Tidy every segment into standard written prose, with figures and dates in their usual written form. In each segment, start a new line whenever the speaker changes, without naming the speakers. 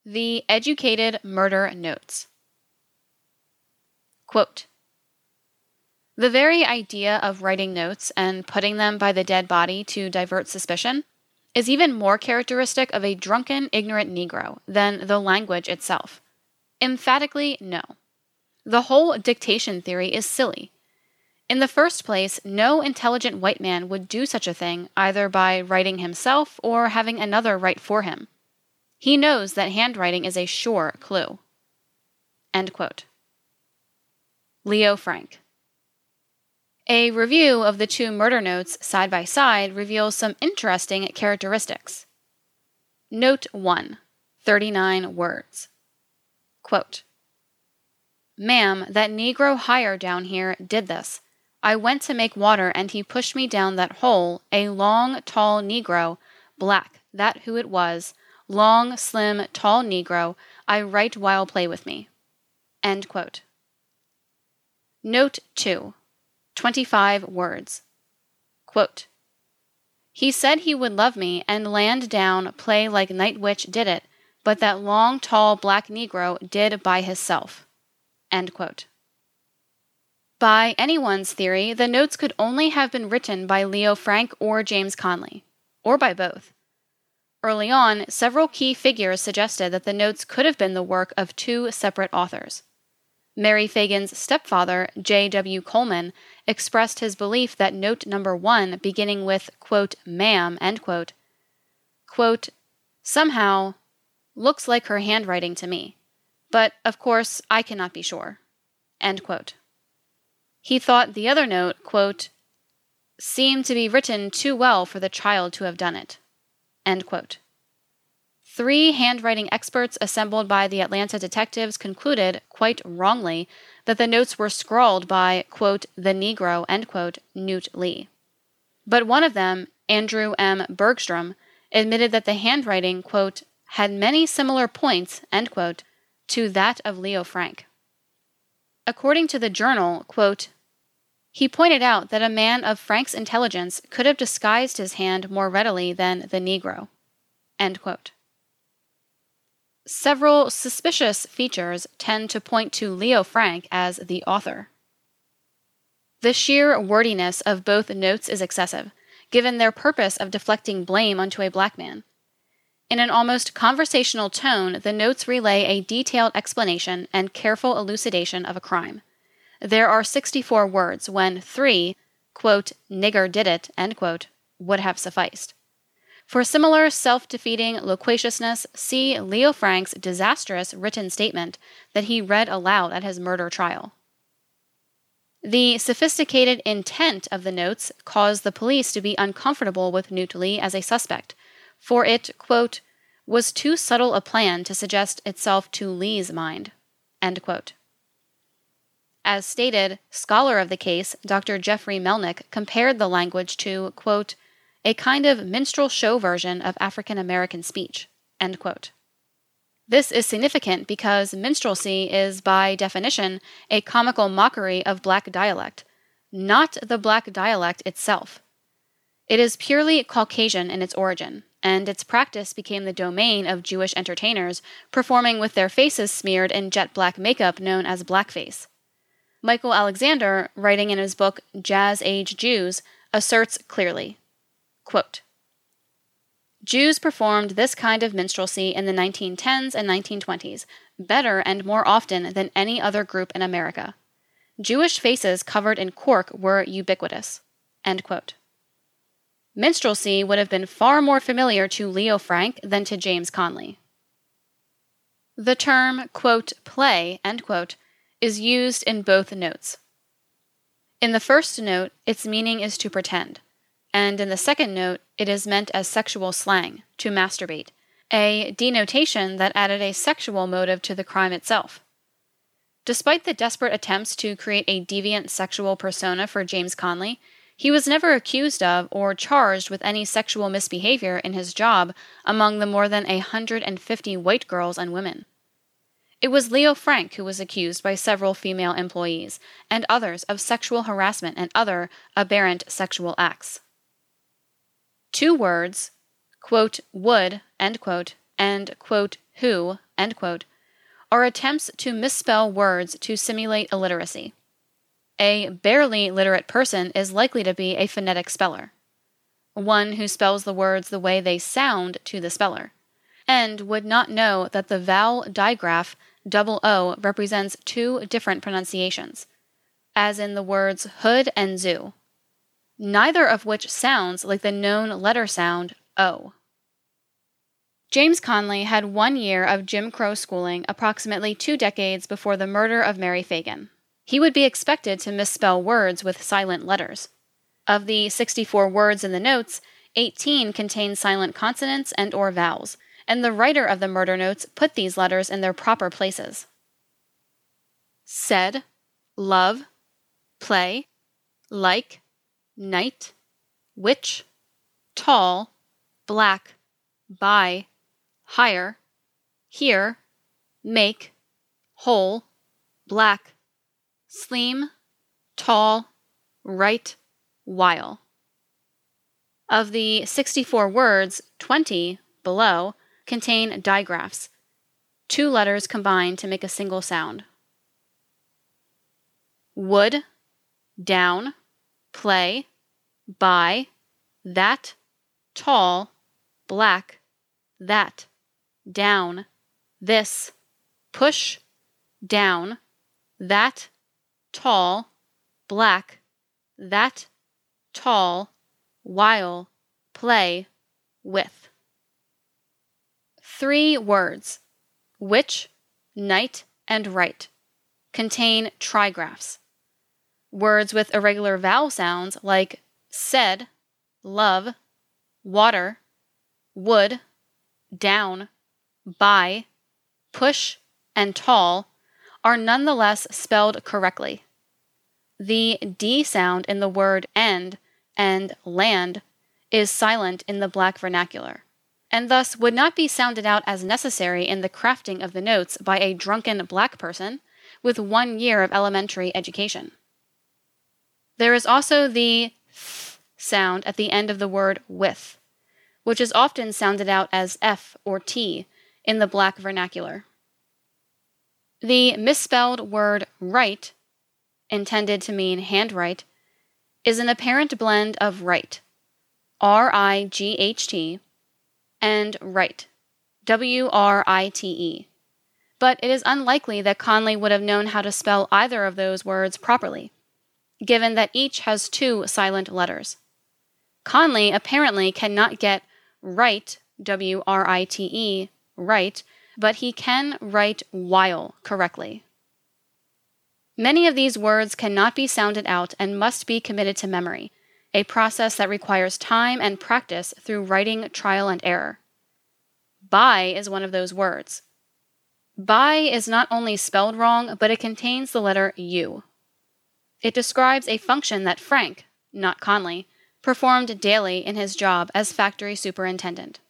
The Educated Murder Notes. Quote, "The very idea of writing notes and putting them by the dead body to divert suspicion is even more characteristic of a drunken, ignorant Negro than the language itself. Emphatically, no. The whole dictation theory is silly. In the first place, no intelligent white man would do such a thing either by writing himself or having another write for him. He knows that handwriting is a sure clue." End quote. Leo Frank. A review of the two murder notes side by side reveals some interesting characteristics. Note 1, 39 words. Quote, "Ma'am, that Negro hired down here did this. I went to make water and he pushed me down that hole, a long, tall Negro, black, that who it was, long, slim, tall Negro, I right while play with me." End quote. Note 2, 25 words. Quote, "He said he would love me and land down play like Night Witch did it, but that long, tall, black Negro did by hisself." End quote. By anyone's theory, the notes could only have been written by Leo Frank or James Conley, or by both. Early on, several key figures suggested that the notes could have been the work of two separate authors. Mary Fagan's stepfather, J.W. Coleman, expressed his belief that note number 1, beginning with, quote, "ma'am," end quote, "somehow looks like her handwriting to me, but of course I cannot be sure," end quote. He thought the other note, quote, "seemed to be written too well for the child to have done it," end quote. 3 handwriting experts assembled by the Atlanta detectives concluded, quite wrongly, that the notes were scrawled by, quote, "the Negro," end quote, Newt Lee. But one of them, Andrew M. Bergstrom, admitted that the handwriting, quote, "had many similar points," end quote, to that of Leo Frank. According to the Journal, quote, "he pointed out that a man of Frank's intelligence could have disguised his hand more readily than the Negro," end quote. Several suspicious features tend to point to Leo Frank as the author. The sheer wordiness of both notes is excessive, given their purpose of deflecting blame onto a black man. In an almost conversational tone, the notes relay a detailed explanation and careful elucidation of a crime. There are 64 words when 3, quote, "nigger did it," end quote, would have sufficed. For similar self-defeating loquaciousness, see Leo Frank's disastrous written statement that he read aloud at his murder trial. The sophisticated intent of the notes caused the police to be uncomfortable with Newt Lee as a suspect, for it, quote, "was too subtle a plan to suggest itself to Lee's mind," end quote. As stated, scholar of the case, Dr. Jeffrey Melnick compared the language to, quote, "a kind of minstrel show version of African American speech," end quote. This is significant because minstrelsy is, by definition, a comical mockery of black dialect, not the black dialect itself. It is purely Caucasian in its origin, and its practice became the domain of Jewish entertainers performing with their faces smeared in jet black makeup known as blackface. Michael Alexander, writing in his book Jazz Age Jews, asserts clearly, quote, "Jews performed this kind of minstrelsy in the 1910s and 1920s, better and more often than any other group in America. Jewish faces covered in cork were ubiquitous." End quote. Minstrelsy would have been far more familiar to Leo Frank than to James Conley. The term, quote, "play," end quote, is used in both notes. In the first note, its meaning is to pretend, and in the second note, it is meant as sexual slang, to masturbate, a denotation that added a sexual motive to the crime itself. Despite the desperate attempts to create a deviant sexual persona for James Conley, he was never accused of or charged with any sexual misbehavior in his job among the more than 150 white girls and women. It was Leo Frank who was accused by several female employees and others of sexual harassment and other aberrant sexual acts. 2 words, quote, "would," end quote, and, who, are attempts to misspell words to simulate illiteracy. A barely literate person is likely to be a phonetic speller, one who spells the words the way they sound to the speller, and would not know that the vowel digraph O represents two different pronunciations, as in the words hood and zoo, neither of which sounds like the known letter sound O. James Conley had 1 year of Jim Crow schooling approximately 2 decades before the murder of Mary Fagan. He would be expected to misspell words with silent letters. Of the 64 words in the notes, 18 contain silent consonants and or vowels, and the writer of the murder notes put these letters in their proper places. Said, love, play, like, night, which, tall, black, buy, hire, here, make, whole, black, slim, tall, right, while. Of the 64 words, 20, below, contain digraphs, 2 letters combined to make a single sound. Would, down, play, by, that, tall, black, that, down, this, push, down, that, tall, black, that, tall, while, play, with. 3 words, which, night, and right, contain trigraphs. Words with irregular vowel sounds like said, love, water, would, down, by, push, and tall are nonetheless spelled correctly. The D sound in the word and land is silent in the Black vernacular, and thus would not be sounded out as necessary in the crafting of the notes by a drunken Black person with 1 year of elementary education. There is also the th sound at the end of the word with, which is often sounded out as F or T in the Black vernacular. The misspelled word right, intended to mean handwrite, is an apparent blend of right, R-I-G-H-T, and write, W-R-I-T-E. But it is unlikely that Conley would have known how to spell either of those words properly, given that each has 2 silent letters. Conley apparently cannot get write, W-R-I-T-E, right, but he can write while correctly. Many of these words cannot be sounded out and must be committed to memory, a process that requires time and practice through writing trial and error. By is one of those words. By is not only spelled wrong, but it contains the letter U. It describes a function that Frank, not Conley, performed daily in his job as factory superintendent.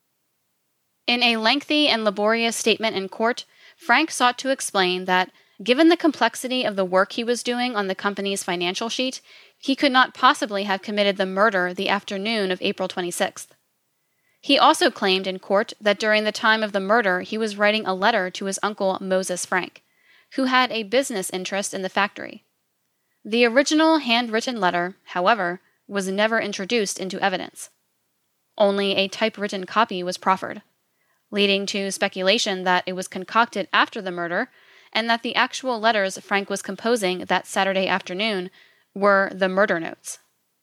In a lengthy and laborious statement in court, Frank sought to explain that, given the complexity of the work he was doing on the company's financial sheet, he could not possibly have committed the murder the afternoon of April 26th. He also claimed in court that during the time of the murder he was writing a letter to his uncle Moses Frank, who had a business interest in the factory. The original handwritten letter, however, was never introduced into evidence. Only a typewritten copy was proffered, leading to speculation that it was concocted after the murder and that the actual letters Frank was composing that Saturday afternoon were the murder notes.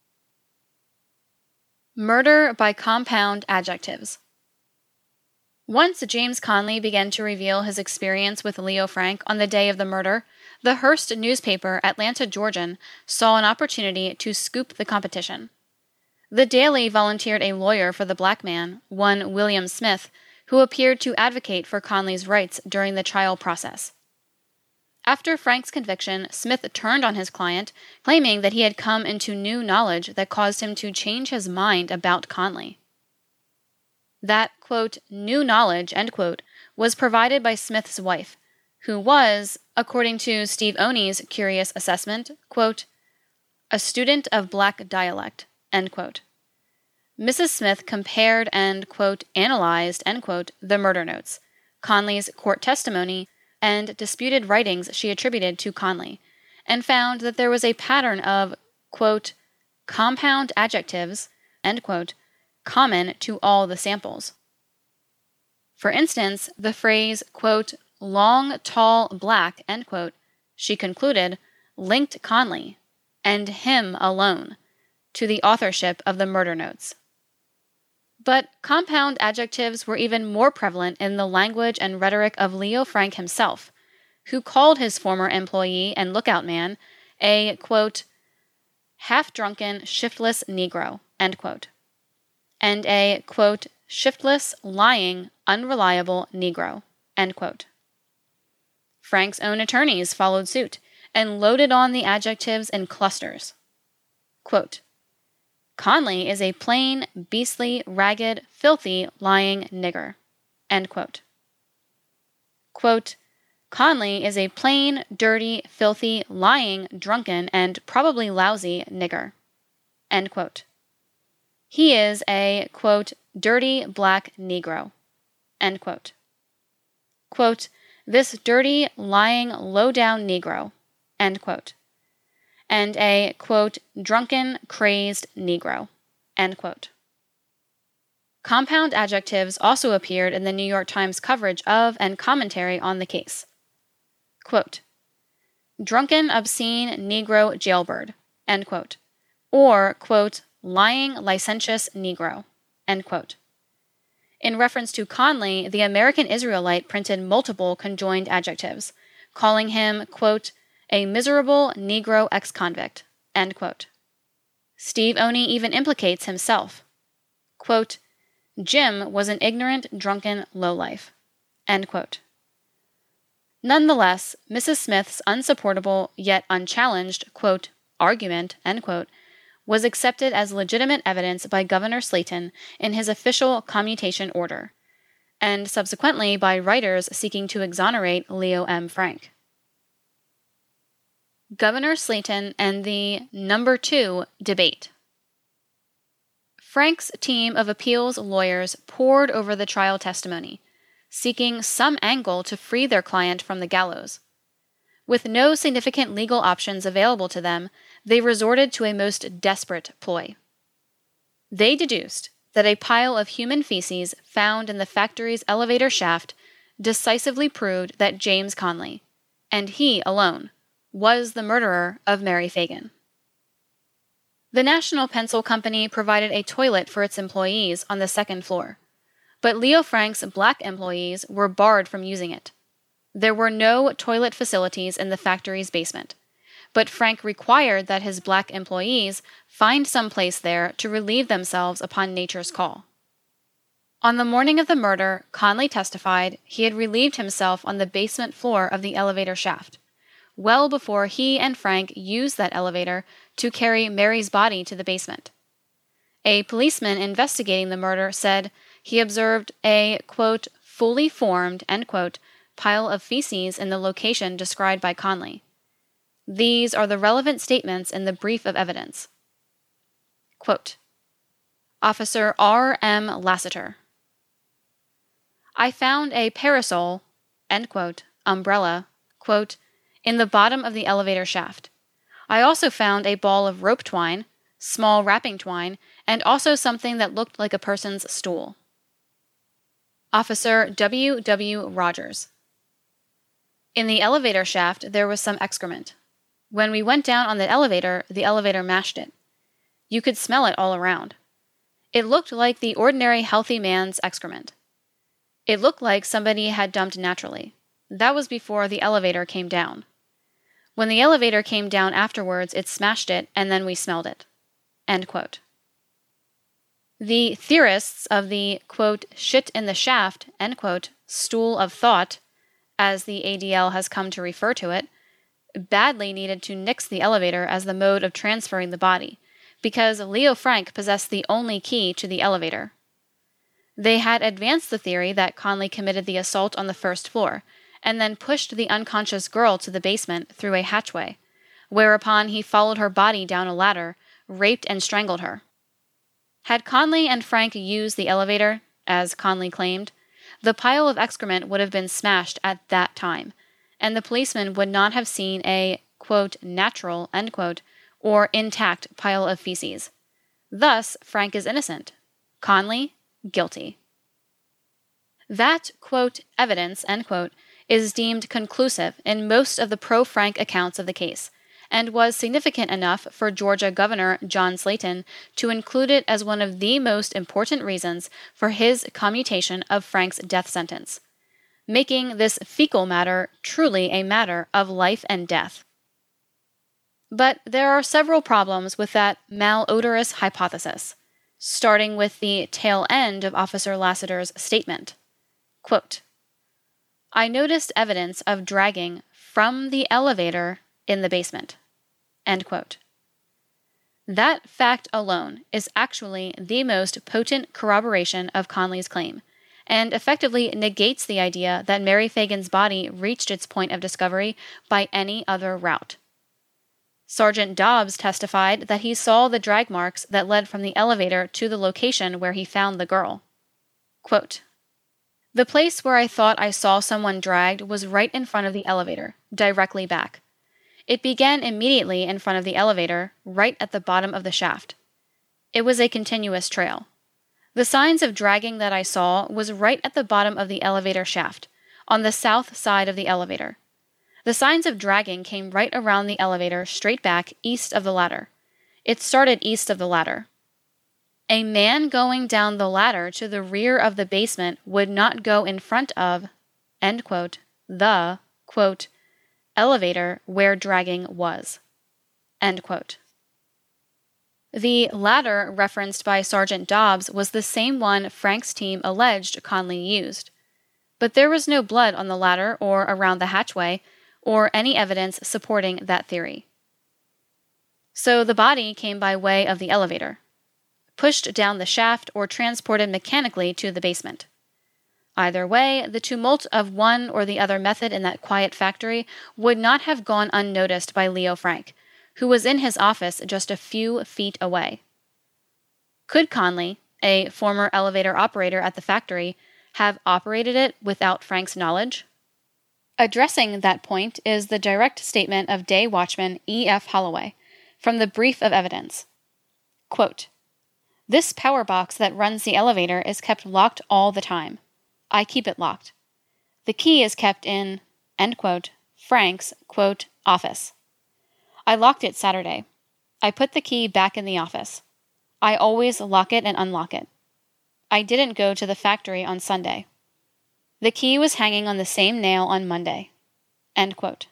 Murder by compound adjectives. Once James Conley began to reveal his experience with Leo Frank on the day of the murder, the Hearst newspaper, Atlanta Georgian, saw an opportunity to scoop the competition. The Daily volunteered a lawyer for the Black man, one William Smith, who appeared to advocate for Conley's rights during the trial process. After Frank's conviction, Smith turned on his client, claiming that he had come into new knowledge that caused him to change his mind about Conley. That, quote, new knowledge, end quote, was provided by Smith's wife, who was, according to Steve Oney's curious assessment, quote, a student of Black dialect, end quote. Mrs. Smith compared and, quote, analyzed, end quote, the murder notes, Conley's court testimony, and disputed writings she attributed to Conley, and found that there was a pattern of, quote, compound adjectives, end quote, common to all the samples. For instance, the phrase, quote, long, tall, black, end quote, she concluded, linked Conley, and him alone, to the authorship of the murder notes. But compound adjectives were even more prevalent in the language and rhetoric of Leo Frank himself, who called his former employee and lookout man a, quote, half-drunken, shiftless Negro, end quote, and a, quote, shiftless, lying, unreliable Negro, end quote. Frank's own attorneys followed suit and loaded on the adjectives in clusters. Quote, Conley is a plain, beastly, ragged, filthy, lying nigger, end quote. Quote, Conley is a plain, dirty, filthy, lying, drunken, and probably lousy nigger, end quote. He is a, quote, dirty black Negro, end quote. Quote, this dirty, lying, low-down Negro, end quote. And a, quote, drunken, crazed Negro, end quote. Compound adjectives also appeared in the New York Times coverage of and commentary on the case. Quote, drunken, obscene Negro jailbird, end quote, or, quote, lying, licentious Negro, end quote. In reference to Conley, the American Israelite printed multiple conjoined adjectives, calling him, quote, a miserable Negro ex-convict, end quote. Steve Oney even implicates himself. Quote, Jim was an ignorant, drunken lowlife, end quote. Nonetheless, Mrs. Smith's unsupportable yet unchallenged, quote, argument, end quote, was accepted as legitimate evidence by Governor Slayton in his official commutation order, and subsequently by writers seeking to exonerate Leo M. Frank. Governor Slayton and the No. 2 debate. Frank's team of appeals lawyers pored over the trial testimony, seeking some angle to free their client from the gallows. With no significant legal options available to them, they resorted to a most desperate ploy. They deduced that a pile of human feces found in the factory's elevator shaft decisively proved that James Conley, and he alone, was the murderer of Mary Fagan. The National Pencil Company provided a toilet for its employees on the second floor, but Leo Frank's black employees were barred from using it. There were no toilet facilities in the factory's basement, but Frank required that his black employees find some place there to relieve themselves upon nature's call. On the morning of the murder, Conley testified he had relieved himself on the basement floor of the elevator shaft, well before he and Frank used that elevator to carry Mary's body to the basement. A policeman investigating the murder said he observed a, quote, fully formed, end quote, pile of feces in the location described by Conley. These are the relevant statements in the brief of evidence. Quote, Officer R. M. Lassiter. I found a parasol, end quote, umbrella, quote, in the bottom of the elevator shaft. I also found a ball of rope twine, small wrapping twine, and also something that looked like a person's stool. Officer W. W. Rogers. In the elevator shaft, there was some excrement. When we went down on the elevator mashed it. You could smell it all around. It looked like the ordinary healthy man's excrement. It looked like somebody had dumped naturally. That was before the elevator came down. When the elevator came down afterwards, it smashed it, and then we smelled it. End quote. The theorists of the, quote, shit in the shaft, end quote, stool of thought, as the ADL has come to refer to it, badly needed to nix the elevator as the mode of transferring the body, because Leo Frank possessed the only key to the elevator. They had advanced the theory that Conley committed the assault on the first floor, and then pushed the unconscious girl to the basement through a hatchway, whereupon he followed her body down a ladder, raped and strangled her. Had Conley and Frank used the elevator, as Conley claimed, the pile of excrement would have been smashed at that time, and the policeman would not have seen a, quote, natural, end quote, or intact pile of feces. Thus, Frank is innocent. Conley, guilty. That, quote, evidence, end quote, is deemed conclusive in most of the pro-Frank accounts of the case, and was significant enough for Georgia Governor John Slayton to include it as one of the most important reasons for his commutation of Frank's death sentence, making this fecal matter truly a matter of life and death. But there are several problems with that malodorous hypothesis, starting with the tail end of Officer Lassiter's statement. Quote, I noticed evidence of dragging from the elevator in the basement. End quote. That fact alone is actually the most potent corroboration of Conley's claim, and effectively negates the idea that Mary Fagan's body reached its point of discovery by any other route. Sergeant Dobbs testified that he saw the drag marks that led from the elevator to the location where he found the girl. Quote, the place where I thought I saw someone dragged was right in front of the elevator, directly back. It began immediately in front of the elevator, right at the bottom of the shaft. It was a continuous trail. The signs of dragging that I saw was right at the bottom of the elevator shaft, on the south side of the elevator. The signs of dragging came right around the elevator, straight back, east of the ladder. It started east of the ladder. A man going down the ladder to the rear of the basement would not go in front of, end quote, the, quote, elevator where dragging was, end quote. The ladder referenced by Sergeant Dobbs was the same one Frank's team alleged Conley used, but there was no blood on the ladder or around the hatchway, or any evidence supporting that theory. So the body came by way of the elevator, pushed down the shaft or transported mechanically to the basement. Either way, the tumult of one or the other method in that quiet factory would not have gone unnoticed by Leo Frank, who was in his office just a few feet away. Could Conley, a former elevator operator at the factory, have operated it without Frank's knowledge? Addressing that point is the direct statement of day watchman E.F. Holloway from the brief of evidence. Quote, this power box that runs the elevator is kept locked all the time. I keep it locked. The key is kept in, end quote, Frank's, quote, office. I locked it Saturday. I put the key back in the office. I always lock it and unlock it. I didn't go to the factory on Sunday. The key was hanging on the same nail on Monday. End quote.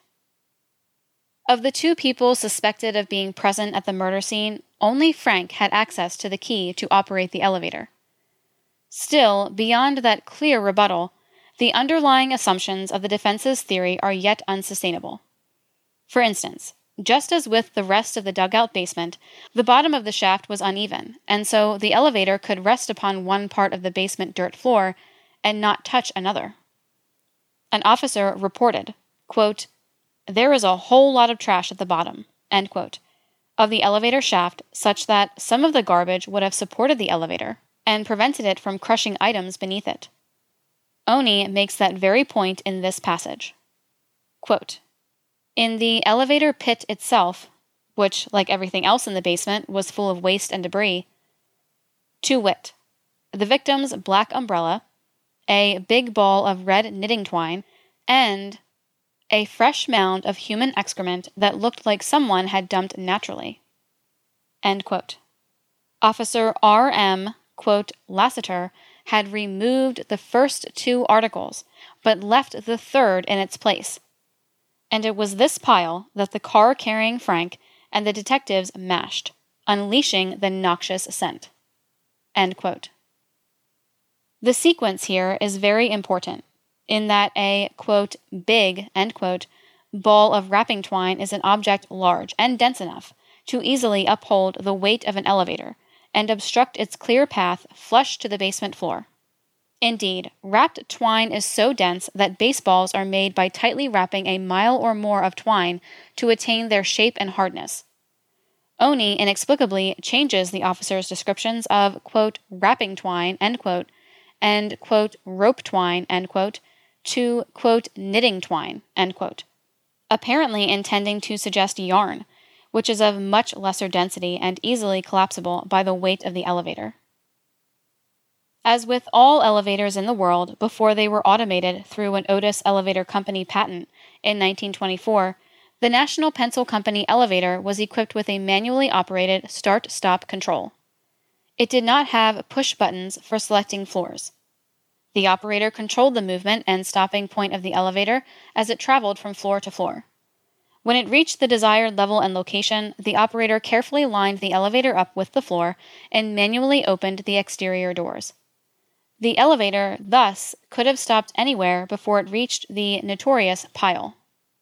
Of the two people suspected of being present at the murder scene, only Frank had access to the key to operate the elevator. Still, beyond that clear rebuttal, the underlying assumptions of the defense's theory are yet unsustainable. For instance, just as with the rest of the dugout basement, the bottom of the shaft was uneven, and so the elevator could rest upon one part of the basement dirt floor and not touch another. An officer reported, quote, there is a whole lot of trash at the bottom, end quote, of the elevator shaft such that some of the garbage would have supported the elevator and prevented it from crushing items beneath it. Oni makes that very point in this passage. Quote, in the elevator pit itself, which, like everything else in the basement, was full of waste and debris, to wit, the victim's black umbrella, a big ball of red knitting twine, and a fresh mound of human excrement that looked like someone had dumped naturally. End quote. Officer R.M., quote, Lassiter had removed the first two articles, but left the third in its place. And it was this pile that the car carrying Frank and the detectives mashed, unleashing the noxious scent. End quote. The sequence here is very important, in that a, quote, big, end quote, ball of wrapping twine is an object large and dense enough to easily uphold the weight of an elevator and obstruct its clear path flush to the basement floor. Indeed, wrapped twine is so dense that baseballs are made by tightly wrapping a mile or more of twine to attain their shape and hardness. Oni inexplicably changes the officer's descriptions of, quote, wrapping twine, end quote, and, quote, rope twine, end quote, to, quote, knitting twine, end quote, apparently intending to suggest yarn, which is of much lesser density and easily collapsible by the weight of the elevator. As with all elevators in the world, before they were automated through an Otis Elevator Company patent in 1924, the National Pencil Company elevator was equipped with a manually operated start-stop control. It did not have push buttons for selecting floors. The operator controlled the movement and stopping point of the elevator as it traveled from floor to floor. When it reached the desired level and location, the operator carefully lined the elevator up with the floor and manually opened the exterior doors. The elevator, thus, could have stopped anywhere before it reached the notorious pile.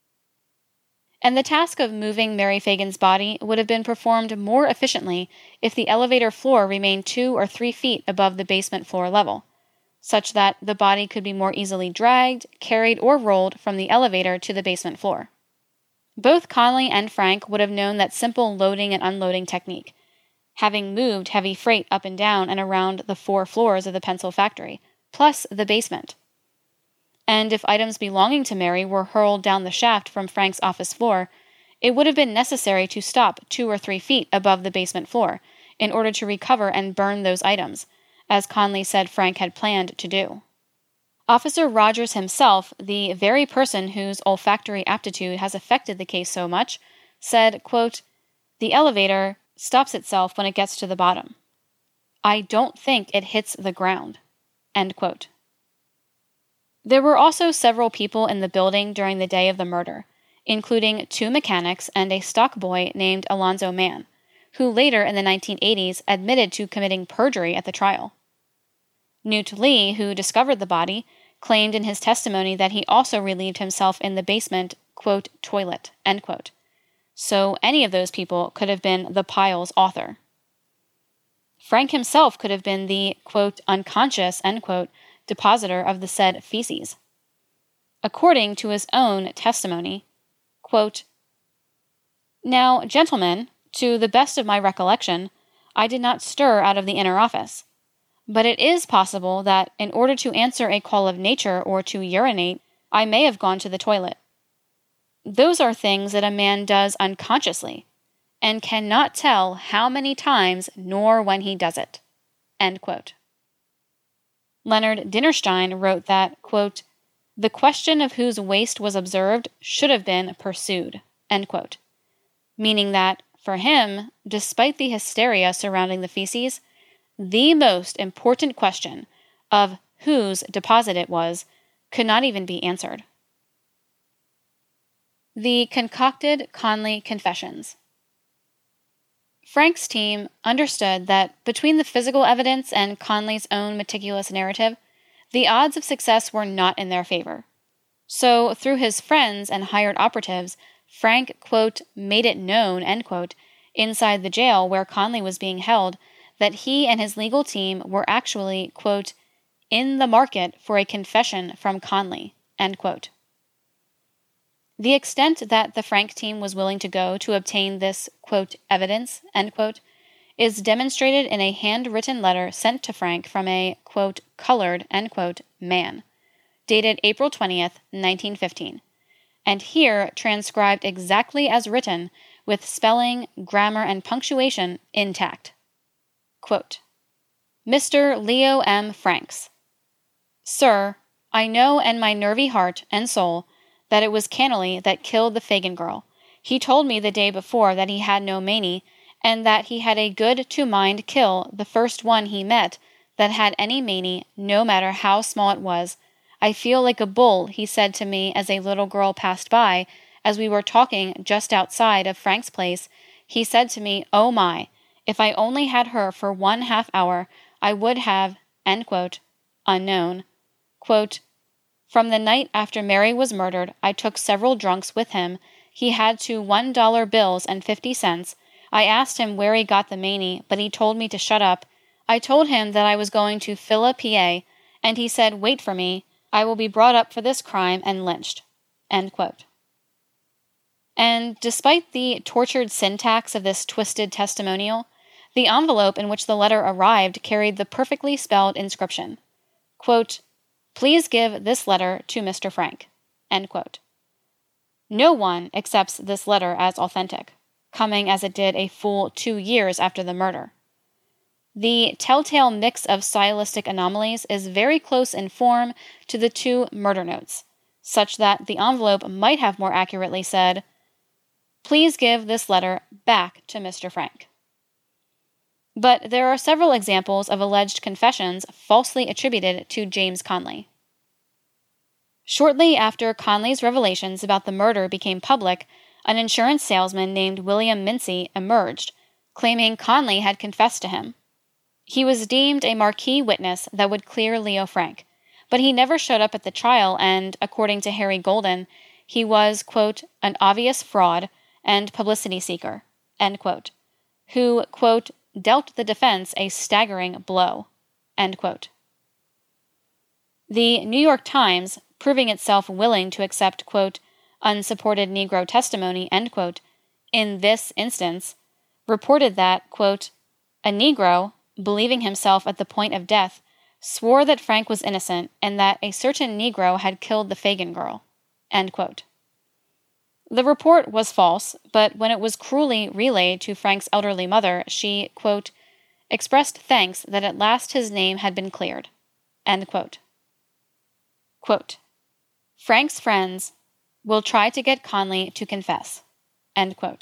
And the task of moving Mary Fagan's body would have been performed more efficiently if the elevator floor remained 2 or 3 feet above the basement floor level, such that the body could be more easily dragged, carried, or rolled from the elevator to the basement floor. Both Conley and Frank would have known that simple loading and unloading technique, having moved heavy freight up and down and around the 4 floors of the pencil factory, plus the basement. And if items belonging to Mary were hurled down the shaft from Frank's office floor, it would have been necessary to stop 2 or 3 feet above the basement floor in order to recover and burn those items, as Conley said Frank had planned to do. Officer Rogers himself, the very person whose olfactory aptitude has affected the case so much, said, quote, "The elevator stops itself when it gets to the bottom. I don't think it hits the ground." End quote. There were also several people in the building during the day of the murder, including 2 mechanics and a stock boy named Alonzo Mann, who later in the 1980s admitted to committing perjury at the trial. Newt Lee, who discovered the body, claimed in his testimony that he also relieved himself in the basement, quote, toilet, end quote. So any of those people could have been the pile's author. Frank himself could have been the, quote, unconscious, end quote, depositor of the said feces. According to his own testimony, quote, "Now, gentlemen, to the best of my recollection, I did not stir out of the inner office. But it is possible that, in order to answer a call of nature or to urinate, I may have gone to the toilet. Those are things that a man does unconsciously, and cannot tell how many times nor when he does it." End quote. Leonard Dinerstein wrote that, quote, "The question of whose waste was observed should have been pursued," end quote, meaning that, for him, despite the hysteria surrounding the feces, the most important question of whose deposit it was could not even be answered. The concocted Conley confessions. Frank's team understood that between the physical evidence and Conley's own meticulous narrative, the odds of success were not in their favor. So, through his friends and hired operatives, Frank, quote, made it known, end quote, inside the jail where Conley was being held, that he and his legal team were actually, quote, in the market for a confession from Conley, end quote. The extent that the Frank team was willing to go to obtain this, quote, evidence, end quote, is demonstrated in a handwritten letter sent to Frank from a, quote, colored, end quote, man, dated April 20th, 1915, and here transcribed exactly as written, with spelling, grammar, and punctuation intact. Quote, "Mr. Leo M. Franks. Sir, I know in my nervy heart and soul that it was Cannelly that killed the Fagan girl. He told me the day before that he had no manie, and that he had a good to mind kill the first one he met that had any manie, no matter how small it was. I feel like a bull, he said to me as a little girl passed by, as we were talking just outside of Frank's place. He said to me, oh my, if I only had her for 1/2 hour, I would have, end quote, unknown. Quote, from the night after Mary was murdered, I took several drunks with him. He had 2 $1 bills and 50 cents. I asked him where he got the manie, but he told me to shut up. I told him that I was going to Phila, PA, and he said, wait for me. I will be brought up for this crime and lynched. End quote. And despite the tortured syntax of this twisted testimonial, the envelope in which the letter arrived carried the perfectly spelled inscription, quote, "Please give this letter to Mr. Frank," end quote. No one accepts this letter as authentic, coming as it did a full 2 years after the murder. The telltale mix of stylistic anomalies is very close in form to the 2 murder notes, such that the envelope might have more accurately said, "Please give this letter back to Mr. Frank." But there are several examples of alleged confessions falsely attributed to James Conley. Shortly after Conley's revelations about the murder became public, an insurance salesman named William Mincy emerged, claiming Conley had confessed to him. He was deemed a marquee witness that would clear Leo Frank, but he never showed up at the trial and, according to Harry Golden, he was, quote, "an obvious fraud and publicity seeker," end quote, who, quote, "dealt the defense a staggering blow," end quote. The New York Times, proving itself willing to accept, quote, "unsupported Negro testimony," end quote, in this instance, reported that, quote, "a Negro, believing himself at the point of death, swore that Frank was innocent and that a certain Negro had killed the Fagan girl," end quote. The report was false, but when it was cruelly relayed to Frank's elderly mother, she, quote, "expressed thanks that at last his name had been cleared," end quote. Quote, "Frank's friends will try to get Conley to confess," end quote.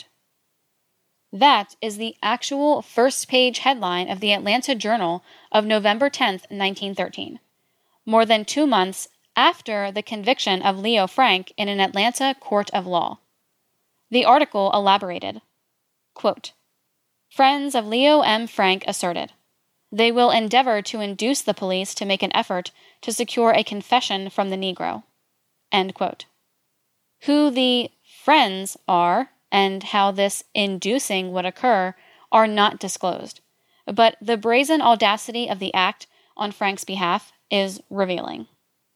That is the actual first-page headline of the Atlanta Journal of November 10th, 1913, more than 2 months after the conviction of Leo Frank in an Atlanta court of law. The article elaborated, quote, "Friends of Leo M. Frank asserted, they will endeavor to induce the police to make an effort to secure a confession from the Negro," end quote. Who the friends are and how this inducing would occur are not disclosed, but the brazen audacity of the act on Frank's behalf is revealing.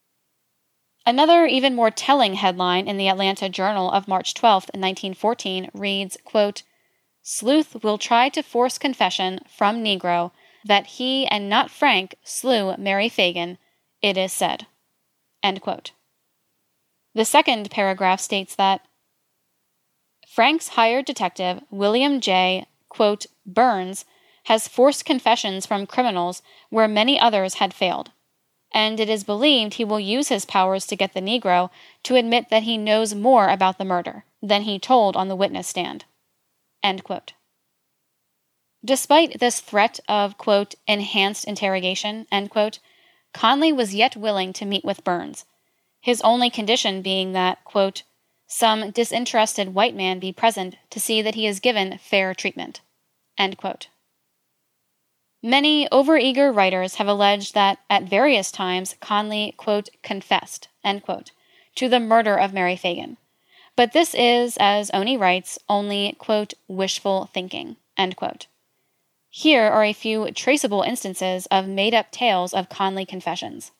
Another even more telling headline in the Atlanta Journal of March 12, 1914 reads, quote, "Sleuth will try to force confession from Negro that he and not Frank slew Mary Fagan, it is said," end quote. The second paragraph states that Frank's hired detective, William J. quote, "Burns, has forced confessions from criminals where many others had failed, and it is believed he will use his powers to get the Negro to admit that he knows more about the murder than he told on the witness stand," end quote. Despite this threat of, quote, "enhanced interrogation," end quote, Conley was yet willing to meet with Burns, his only condition being that, quote, "some disinterested white man be present to see that he is given fair treatment," end quote. Many overeager writers have alleged that at various times Conley, quote, "confessed," end quote, to the murder of Mary Fagan. But this is, as Oney writes, only, quote, "wishful thinking," end quote. Here are a few traceable instances of made-up tales of Conley confessions.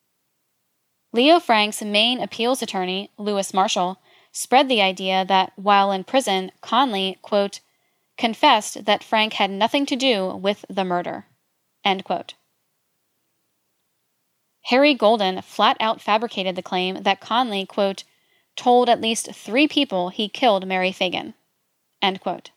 Leo Frank's main appeals attorney, Lewis Marshall, spread the idea that while in prison, Conley, quote, "confessed that Frank had nothing to do with the murder," end quote. Harry Golden flat-out fabricated the claim that Conley, quote, "told at least 3 people he killed Mary Fagan," end quote.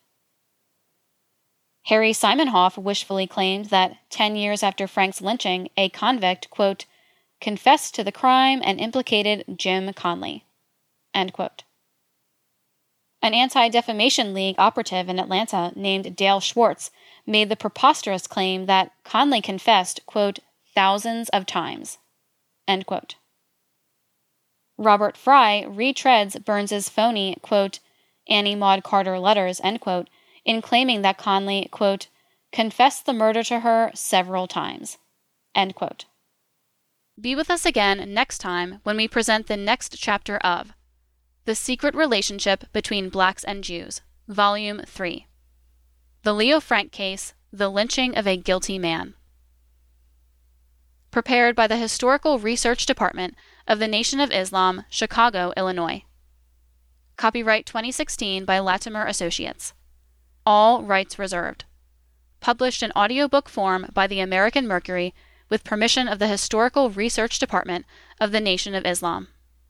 Harry Simonhoff wishfully claimed that 10 years after Frank's lynching, a convict, quote, "confessed to the crime and implicated Jim Conley," end quote. An Anti-Defamation League operative in Atlanta named Dale Schwartz made the preposterous claim that Conley confessed, quote, "thousands of times," end quote. Robert Fry retreads Burns's phony, quote, "Annie Maud Carter letters," end quote, in claiming that Conley, quote, "confessed the murder to her several times," end quote. Be with us again next time when we present the next chapter of The Secret Relationship Between Blacks and Jews, Volume 3. The Leo Frank Case, The Lynching of a Guilty Man. Prepared by the Historical Research Department of the Nation of Islam, Chicago, Illinois. Copyright 2016 by Latimer Associates. All rights reserved. Published in audiobook form by the American Mercury with permission of the Historical Research Department of the Nation of Islam.